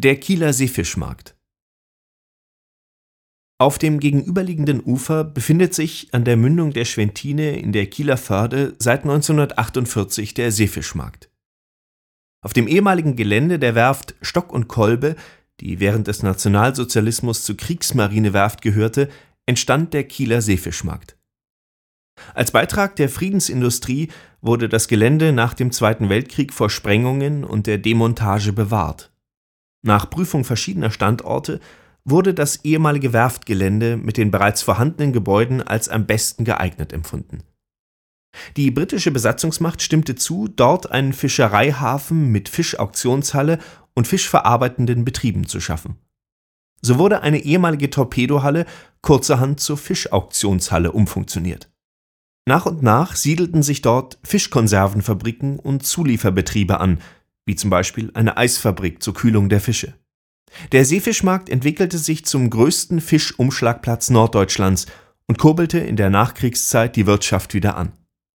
Der Kieler Seefischmarkt. Auf dem gegenüberliegenden Ufer befindet sich an der Mündung der Schwentine in der Kieler Förde seit 1948 der Seefischmarkt. Auf dem ehemaligen Gelände der Werft Stock und Kolbe, die während des Nationalsozialismus zur Kriegsmarinewerft gehörte, entstand der Kieler Seefischmarkt. Als Beitrag der Friedensindustrie wurde das Gelände nach dem Zweiten Weltkrieg vor Sprengungen und der Demontage bewahrt. Nach Prüfung verschiedener Standorte wurde das ehemalige Werftgelände mit den bereits vorhandenen Gebäuden als am besten geeignet empfunden. Die britische Besatzungsmacht stimmte zu, dort einen Fischereihafen mit Fischauktionshalle und fischverarbeitenden Betrieben zu schaffen. So wurde eine ehemalige Torpedohalle kurzerhand zur Fischauktionshalle umfunktioniert. Nach und nach siedelten sich dort Fischkonservenfabriken und Zulieferbetriebe an, wie zum Beispiel eine Eisfabrik zur Kühlung der Fische. Der Seefischmarkt entwickelte sich zum größten Fischumschlagplatz Norddeutschlands und kurbelte in der Nachkriegszeit die Wirtschaft wieder an.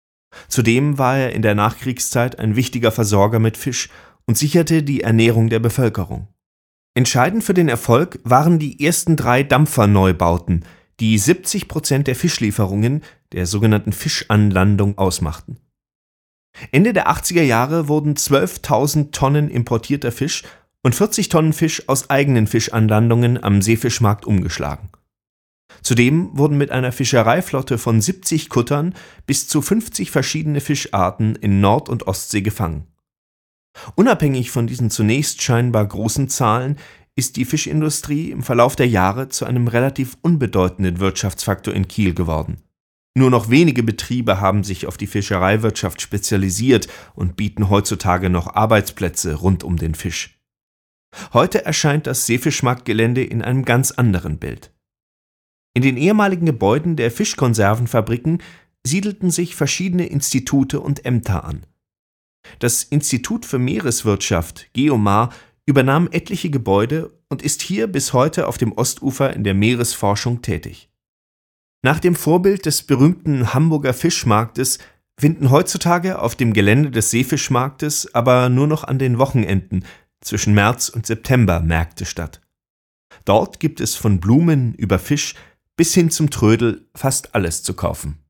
Zudem war er in der Nachkriegszeit ein wichtiger Versorger mit Fisch und sicherte die Ernährung der Bevölkerung. Entscheidend für den Erfolg waren die ersten 3 Dampferneubauten, die 70% der Fischlieferungen, der sogenannten Fischanlandung, ausmachten. Ende der 80er Jahre wurden 12.000 Tonnen importierter Fisch und 40 Tonnen Fisch aus eigenen Fischanlandungen am Seefischmarkt umgeschlagen. Zudem wurden mit einer Fischereiflotte von 70 Kuttern bis zu 50 verschiedene Fischarten in Nord- und Ostsee gefangen. Unabhängig von diesen zunächst scheinbar großen Zahlen ist die Fischindustrie im Verlauf der Jahre zu einem relativ unbedeutenden Wirtschaftsfaktor in Kiel geworden. Nur noch wenige Betriebe haben sich auf die Fischereiwirtschaft spezialisiert und bieten heutzutage noch Arbeitsplätze rund um den Fisch. Heute erscheint das Seefischmarktgelände in einem ganz anderen Bild. In den ehemaligen Gebäuden der Fischkonservenfabriken siedelten sich verschiedene Institute und Ämter an. Das Institut für Meereswirtschaft, GEOMAR, übernahm etliche Gebäude und ist hier bis heute auf dem Ostufer in der Meeresforschung tätig. Nach dem Vorbild des berühmten Hamburger Fischmarktes finden heutzutage auf dem Gelände des Seefischmarktes aber nur noch an den Wochenenden zwischen März und September Märkte statt. Dort gibt es von Blumen über Fisch bis hin zum Trödel fast alles zu kaufen.